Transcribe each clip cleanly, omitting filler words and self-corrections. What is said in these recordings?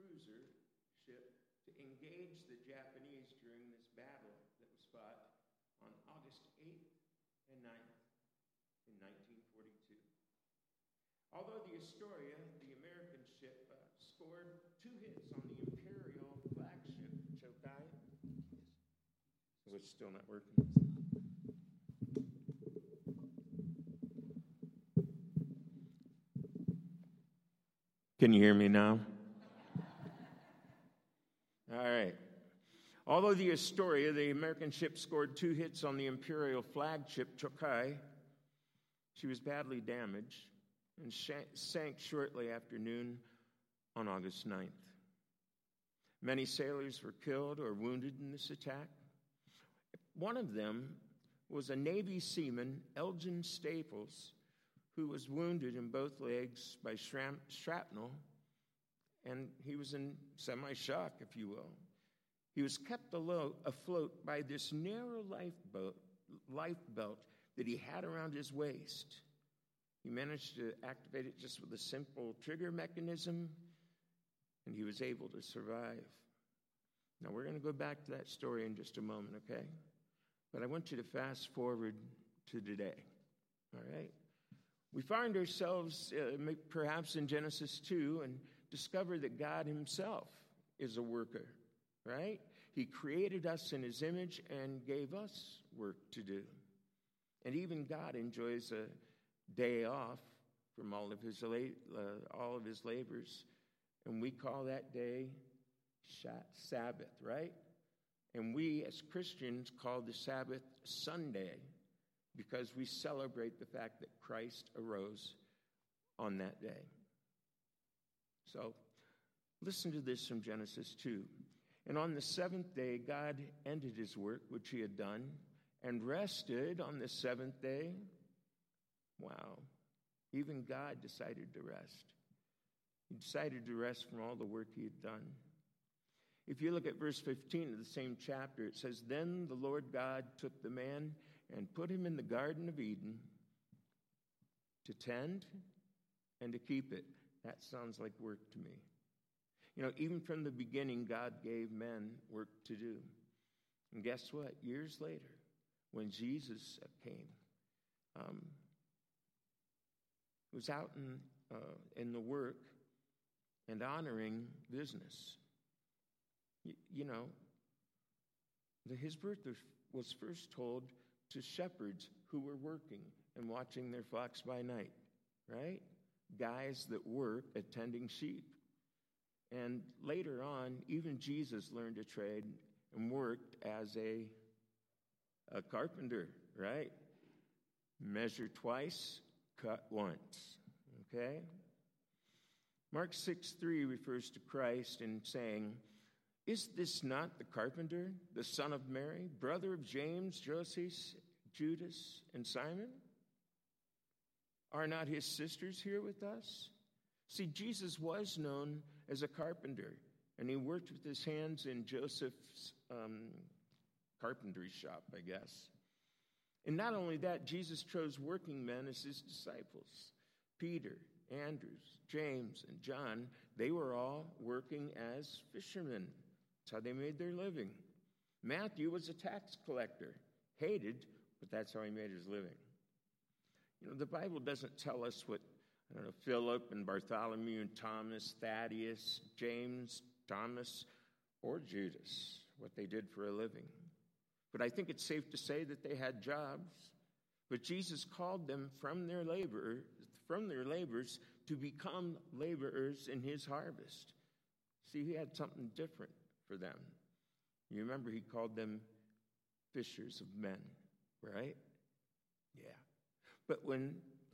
cruiser ship to engage the Japanese during this battle that was fought on August 8th and 9th in 1942. Although the Astoria, the American ship, scored 2 hits on the Imperial flagship Chokai, so it's still not working. Can you hear me now? All right. Although the Astoria, the American ship, scored 2 hits on the Imperial flagship Chokai, she was badly damaged and sank shortly after noon on August 9th. Many sailors were killed or wounded in this attack. One of them was a Navy seaman, Elgin Staples, who was wounded in both legs by shrapnel, and he was in semi-shock, if you will. He was kept afloat by this narrow life belt that he had around his waist. He managed to activate it just with a simple trigger mechanism, and he was able to survive. Now, we're going to go back to that story in just a moment, okay? But I want you to fast forward to today, all right? We find ourselves perhaps in Genesis 2 and discover that God himself is a worker, right? He created us in his image and gave us work to do. And even God enjoys a day off from all of his labors, and we call that day Sabbath, right? And we as Christians call the Sabbath Sunday, because we celebrate the fact that Christ arose on that day. So, listen to this from Genesis 2. And on the 7th day, God ended his work, which he had done, and rested on the 7th day. Wow. Even God decided to rest. He decided to rest from all the work he had done. If you look at verse 15 of the same chapter, it says, "Then the Lord God took the man and put him in the Garden of Eden to tend and to keep it." That sounds like work to me. You know, even from the beginning, God gave men work to do. And guess what? Years later, when Jesus came, he was out in the work and honoring business. You know, his birth was first told to shepherds who were working and watching their flocks by night, right? Guys that work attending sheep. And later on, even Jesus learned a trade and worked as a carpenter, right? Measure twice, cut once, okay? Mark 6:3 refers to Christ in saying, "Is this not the carpenter, the son of Mary, brother of James, Joseph, Judas, and Simon? Are not his sisters here with us?" See, Jesus was known as a carpenter, and he worked with his hands in Joseph's carpentry shop, I guess. And not only that, Jesus chose working men as his disciples. Peter, Andrew, James, and John, they were all working as fishermen. That's how they made their living. Matthew was a tax collector, hated, but that's how he made his living. You know, the Bible doesn't tell us what, Philip and Bartholomew and Thomas, Thaddeus, James, Thomas, or Judas, what they did for a living. But I think it's safe to say that they had jobs. But Jesus called them from their labors to become laborers in his harvest. See, he had something different for them. You remember he called them fishers of men, right? Yeah. But when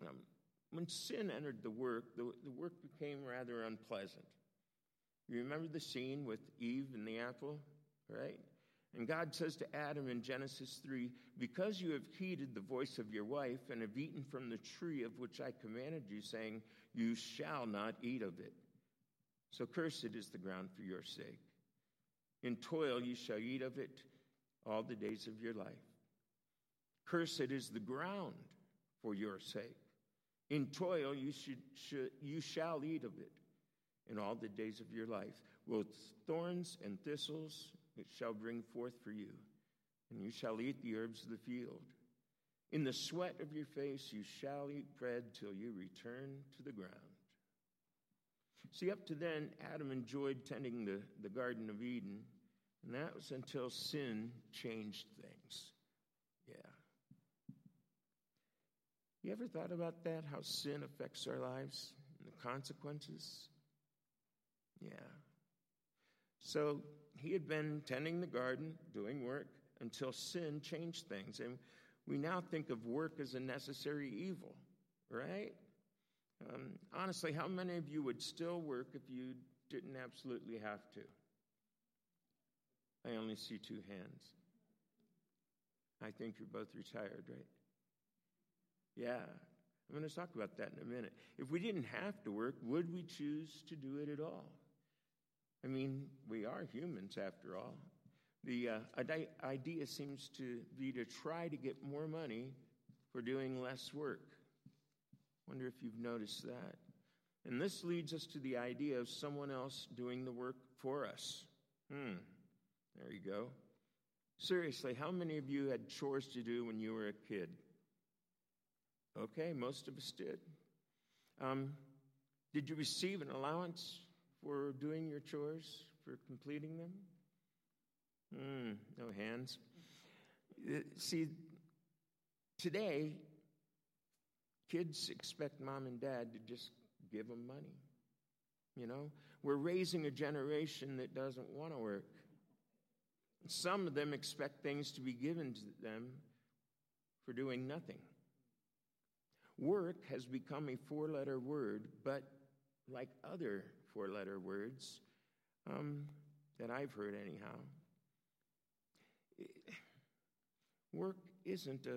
sin entered the work became rather unpleasant. You remember the scene with Eve and the apple, right? And God says to Adam in Genesis 3, "Because you have heeded the voice of your wife and have eaten from the tree of which I commanded you, saying, 'You shall not eat of it.' So cursed is the ground for your sake. In toil you shall eat of it all the days of your life. Cursed is the ground for your sake. In toil you shall eat of it in all the days of your life. both thorns and thistles it shall bring forth for you, and you shall eat the herbs of the field. In the sweat of your face you shall eat bread till you return to the ground. See, up to then, Adam enjoyed tending the Garden of Eden, and that was until sin changed things. Yeah. You ever thought about that, how sin affects our lives and the consequences? Yeah. So he had been tending the garden, doing work, until sin changed things. And we now think of work as a necessary evil, right? Honestly, how many of you would still work if you didn't absolutely have to? I only see 2 hands. I think you're both retired, right? Yeah. I'm going to talk about that in a minute. If we didn't have to work, would we choose to do it at all? I mean, we are humans after all. The idea seems to be to try to get more money for doing less work. Wonder if you've noticed that. And this leads us to the idea of someone else doing the work for us. There you go. Seriously, how many of you had chores to do when you were a kid? Okay, most of us did. Did you receive an allowance for doing your chores, for completing them? No hands. See, today, kids expect mom and dad to just give them money. You know, we're raising a generation that doesn't want to work. Some of them expect things to be given to them for doing nothing. Work has become a 4-letter word, but like other 4-letter words that I've heard anyhow, work isn't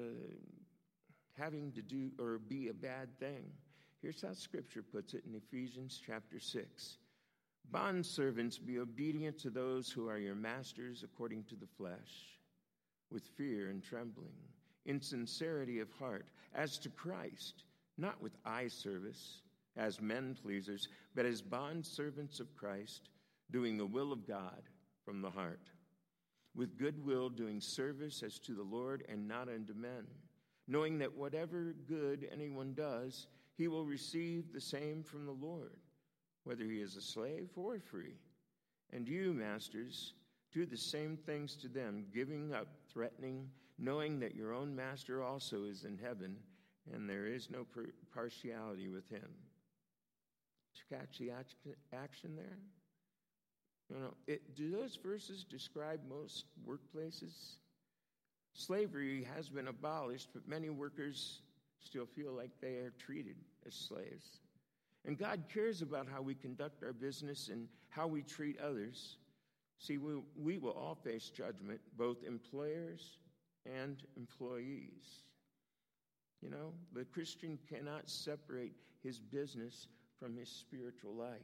having to do or be a bad thing. Here's how Scripture puts it in Ephesians chapter 6. Bondservants, be obedient to those who are your masters according to the flesh, with fear and trembling, in sincerity of heart, as to Christ, not with eye service, as men pleasers, but as bondservants of Christ, doing the will of God from the heart, with good will doing service as to the Lord and not unto men, knowing that whatever good anyone does, he will receive the same from the Lord, whether he is a slave or free. And you, masters, do the same things to them, giving up, threatening, knowing that your own master also is in heaven, and there is no partiality with him. Did you catch the action there? You know, do those verses describe most workplaces? Slavery has been abolished, but many workers still feel like they are treated as slaves. And God cares about how we conduct our business and how we treat others. See, we will all face judgment, both employers and employees. You know, the Christian cannot separate his business from his spiritual life.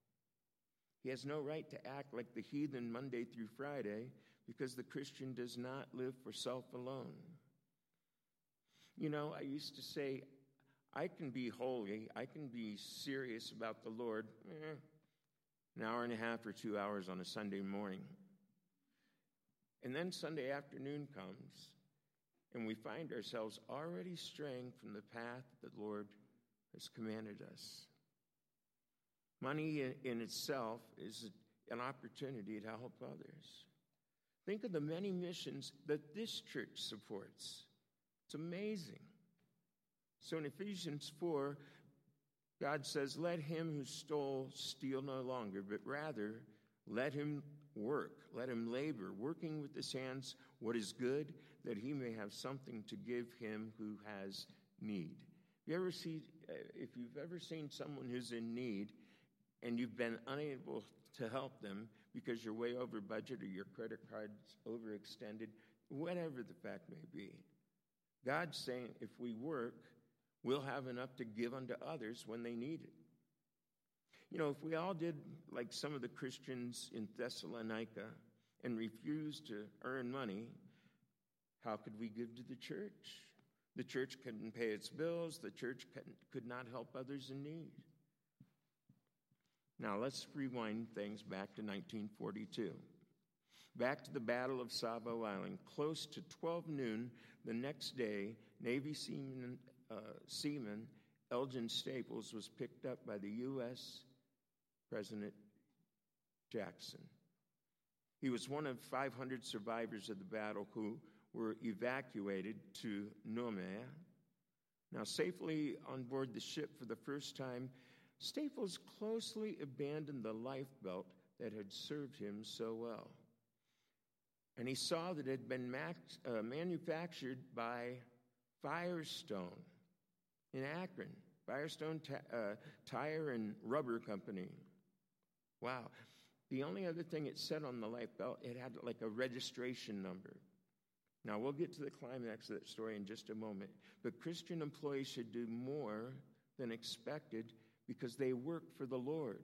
He has no right to act like the heathen Monday through Friday because the Christian does not live for self alone. You know, I used to say, I can be holy, I can be serious about the Lord, an hour and a half or 2 hours on a Sunday morning. And then Sunday afternoon comes, and we find ourselves already straying from the path that the Lord has commanded us. Money in itself is an opportunity to help others. Think of the many missions that this church supports. It's amazing. So in Ephesians 4, God says, let him who stole steal no longer, but rather let him work, let him labor, working with his hands what is good, that he may have something to give him who has need. If you've ever seen someone who's in need and you've been unable to help them because you're way over budget or your credit card's overextended, whatever the fact may be, God's saying if we work, we'll have enough to give unto others when they need it. You know, if we all did like some of the Christians in Thessalonica and refused to earn money, how could we give to the church? The church couldn't pay its bills. The church could not help others in need. Now let's rewind things back to 1942. Back to the Battle of Savo Island. Close to 12 noon the next day, Navy seaman Elgin Staples was picked up by the U.S. President Jackson. He was one of 500 survivors of the battle who were evacuated to Noumea. Now, safely on board the ship for the first time, Staples closely abandoned the lifebelt that had served him so well. And he saw that it had been manufactured by Firestone in Akron, Firestone Tire and Rubber Company. Wow. The only other thing it said on the lifebelt, it had like a registration number. Now, we'll get to the climax of that story in just a moment. But Christian employees should do more than expected because they work for the Lord.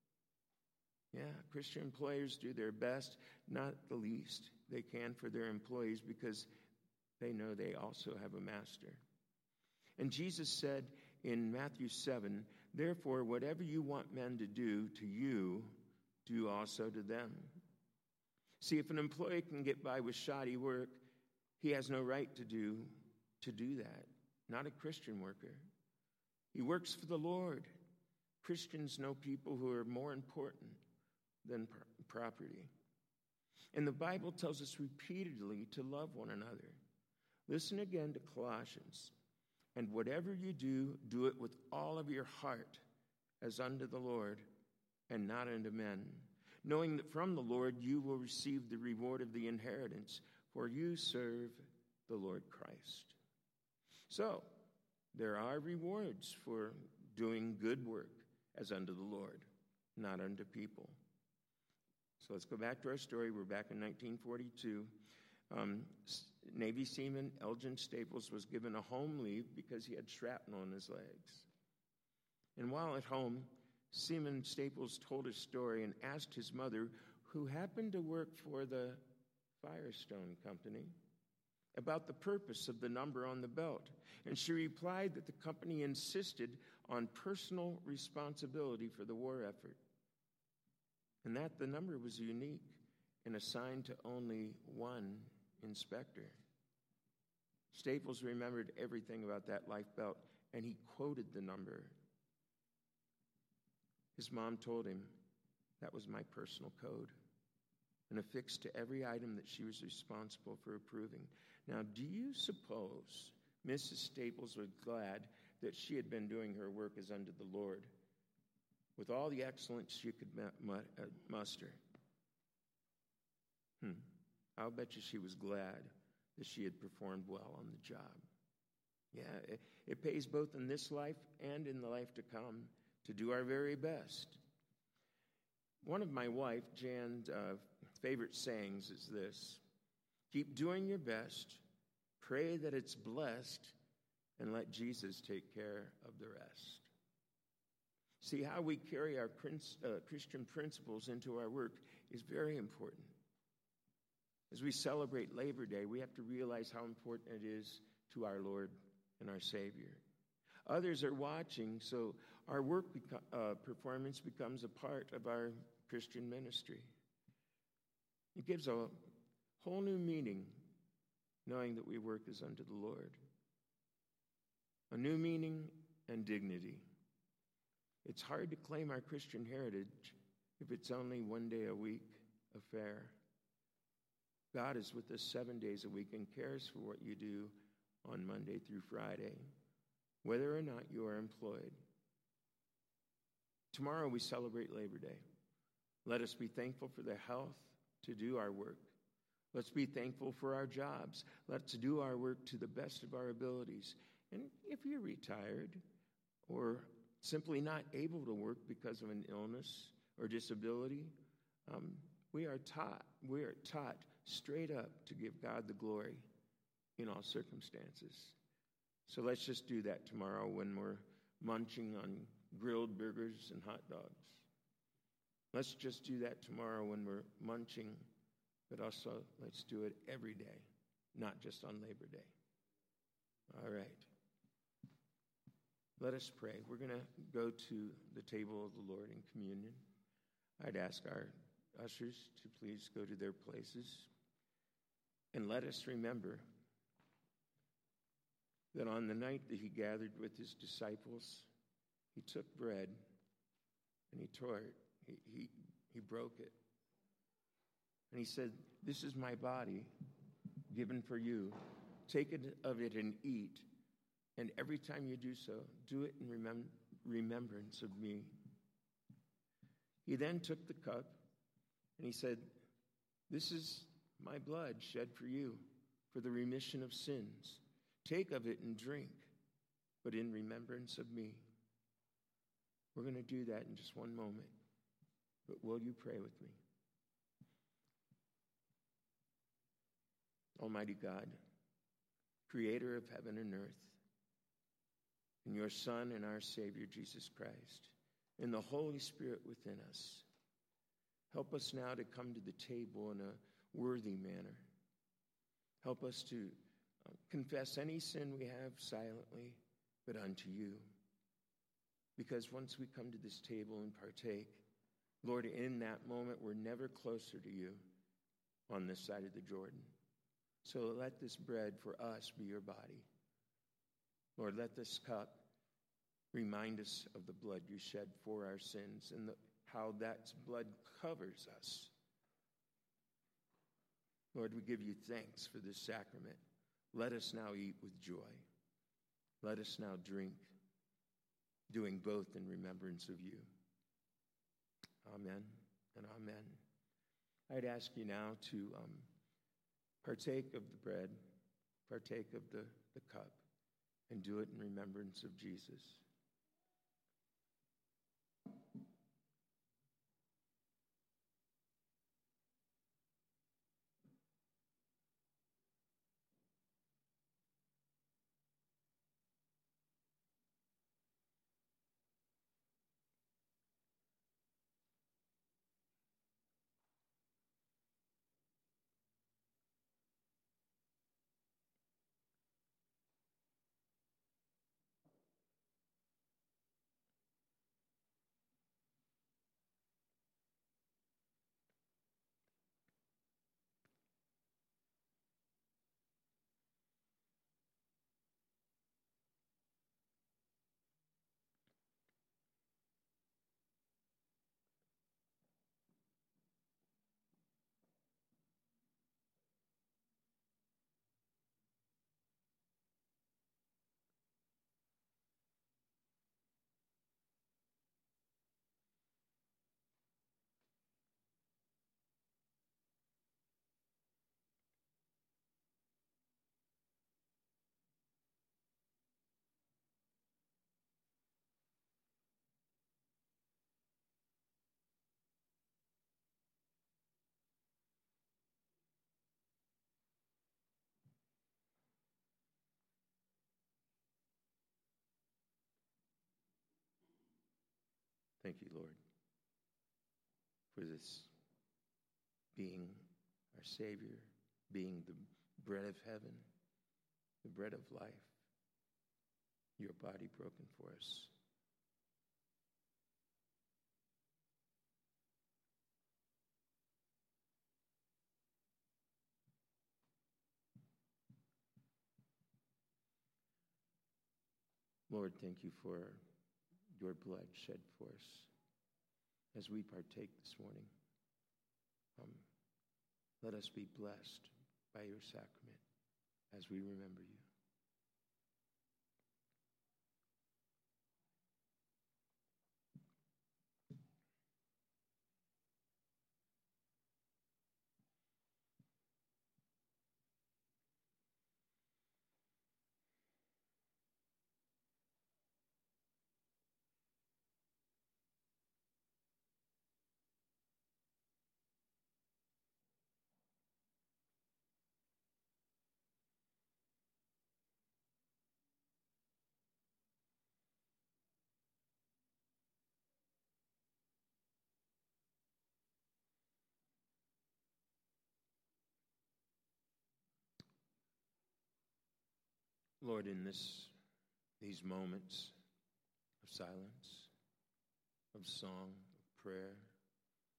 Yeah, Christian employers do their best, not the least they can for their employees because they know they also have a master. And Jesus said in Matthew 7, "Therefore, whatever you want men to do to you, do also to them." See, if an employee can get by with shoddy work, he has no right to do that. Not a Christian worker. He works for the Lord. Christians know people who are more important than property. And the Bible tells us repeatedly to love one another. Listen again to Colossians. "And whatever you do, do it with all of your heart, as unto the Lord, and not unto men, knowing that from the Lord you will receive the reward of the inheritance, for you serve the Lord Christ." So, there are rewards for doing good work as unto the Lord, not unto people. So let's go back to our story. We're back in 1942. Navy seaman Elgin Staples was given a home leave because he had shrapnel in his legs. And while at home, Seaman Staples told his story and asked his mother, who happened to work for the Firestone Company, about the purpose of the number on the belt. And she replied that the company insisted on personal responsibility for the war effort, and that the number was unique and assigned to only one inspector. Staples remembered everything about that life belt, and he quoted the number. His mom told him that was my personal code and affixed to every item that she was responsible for approving. Now, do you suppose Mrs. Staples was glad that she had been doing her work as unto the Lord with all the excellence she could muster? I'll bet you she was glad that she had performed well on the job. Yeah, it pays both in this life and in the life to come to do our very best. One of my wife, Jan's, favorite sayings is this: keep doing your best, pray that it's blessed, and let Jesus take care of the rest. See, how we carry our Christian principles into our work is very important. As we celebrate Labor Day, we have to realize how important it is to our Lord and our Savior. Others are watching, so our work performance becomes a part of our Christian ministry. It gives a whole new meaning, knowing that we work as unto the Lord. A new meaning and dignity. It's hard to claim our Christian heritage if it's only one day a week affair. God is with us 7 days a week and cares for what you do on Monday through Friday, whether or not you are employed. Tomorrow we celebrate Labor Day. Let us be thankful for the health to do our work. Let's be thankful for our jobs. Let's do our work to the best of our abilities. And if you're retired or simply not able to work because of an illness or disability, we are taught straight up to give God the glory in all circumstances. So let's just do that tomorrow when we're munching on grilled burgers and hot dogs. Let's just do that tomorrow when we're munching, but also let's do it every day, not just on Labor Day. All right. Let us pray. We're going to go to the table of the Lord in communion. I'd ask our ushers to please go to their places and let us remember that on the night that he gathered with his disciples, he took bread and he tore it. He broke it. And he said, "This is my body given for you. Take it of it and eat. And every time you do so, do it in remembrance of me." He then took the cup and he said, "This is my blood shed for you for the remission of sins. Take of it and drink, but in remembrance of me." We're going to do that in just one moment. But will you pray with me? Almighty God, creator of heaven and earth, and your Son and our Savior, Jesus Christ, and the Holy Spirit within us, help us now to come to the table in a worthy manner. Help us to confess any sin we have silently, but unto you. Because once we come to this table and partake, Lord, in that moment, we're never closer to you on this side of the Jordan. So let this bread for us be your body. Lord, let this cup remind us of the blood you shed for our sins and how that blood covers us. Lord, we give you thanks for this sacrament. Let us now eat with joy. Let us now drink, doing both in remembrance of you. Amen and amen. I'd ask you now to partake of the bread, partake of the cup, and do it in remembrance of Jesus. Thank you, Lord, for this being our Savior, being the bread of heaven, the bread of life, your body broken for us. Lord, thank you for your blood shed for us as we partake this morning. Let us be blessed by your sacrament as we remember you. Lord, in these moments of silence, of song, of prayer,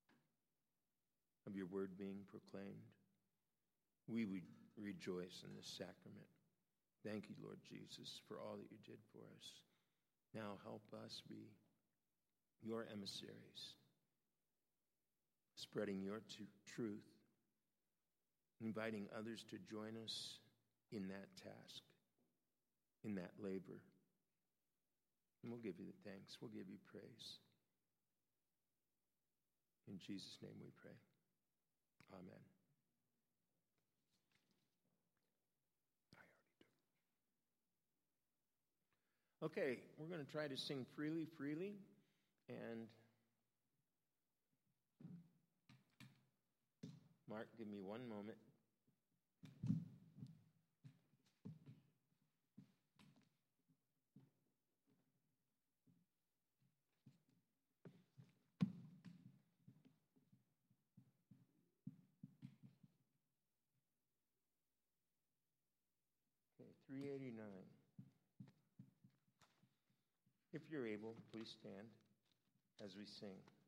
of your word being proclaimed. We would rejoice in this sacrament. Thank you, Lord Jesus, for all that you did for us. Now help us be your emissaries, spreading your truth, inviting others to join us in that task, in that labor. And we'll give you the thanks. We'll give you praise. In Jesus' name we pray. Amen. Okay, we're going to try to sing Freely, Freely, and Mark, give me one moment. Okay, 389. If you're able, please stand as we sing.